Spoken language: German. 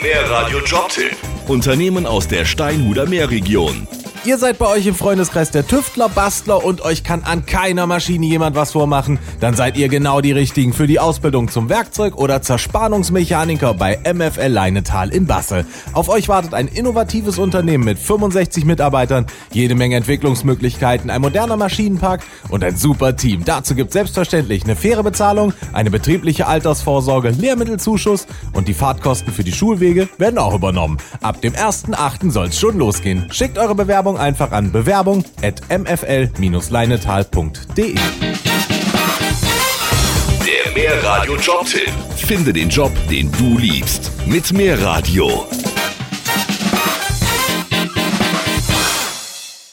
Meerradio Jobtipp. Unternehmen aus der Steinhuder Meerregion. Ihr seid bei euch im Freundeskreis der Tüftler, Bastler und euch kann an keiner Maschine jemand was vormachen? Dann seid ihr genau die Richtigen für die Ausbildung zum Werkzeug- oder Zerspannungsmechaniker bei MFL Leinetal in Basse. Auf euch wartet ein innovatives Unternehmen mit 65 Mitarbeitern, jede Menge Entwicklungsmöglichkeiten, ein moderner Maschinenpark und ein super Team. Dazu gibt es selbstverständlich eine faire Bezahlung, eine betriebliche Altersvorsorge, Lehrmittelzuschuss und die Fahrtkosten für die Schulwege werden auch übernommen. Ab dem 1.8. soll es schon losgehen. Schickt eure Bewerbung einfach an bewerbung@mfl-leinetal.de. Der Meerradio Jobtipp. Finde den Job, den du liebst. Mit Meerradio.